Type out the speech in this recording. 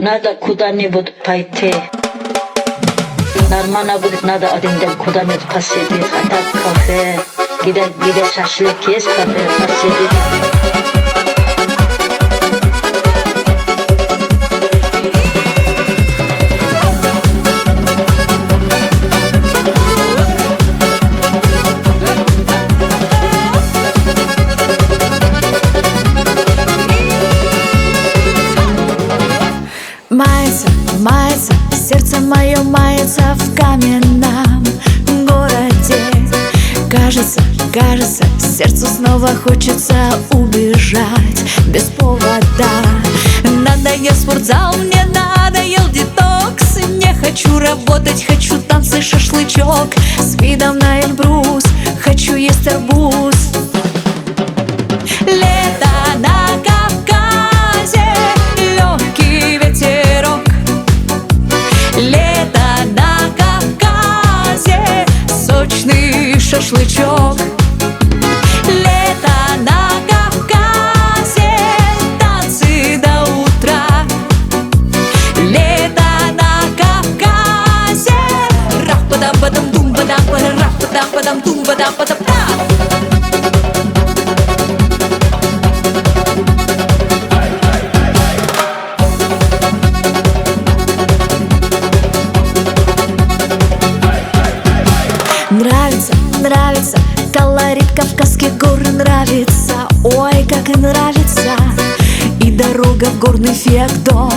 надо куда-нибудь пойти. Нормально будет, надо один день куда-нибудь посидеть, хотя кафе, где шашлык есть, кафе посидеть. Мается, мается, сердце мое мается в каменном городе. Кажется, кажется, сердцу снова хочется убежать без повода. Надоел спортзал, мне надоел детокс. Не хочу работать, хочу танцы, шашлычок с видом на Эльбрус, хочу есть арбуз. Лето на Кавказе, легкий ветерок. Лето на Кавказе, сочный шашлычок. Лето на Кавказе, танцы до утра. Лето на Кавказе, раф-падам-падам-дум-падам-падам, раф-падам-падам-дум-падам-падам. Нравится, нравится, колорит Кавказских гор нравится. Ой, как нравится. И дорога в горный феодом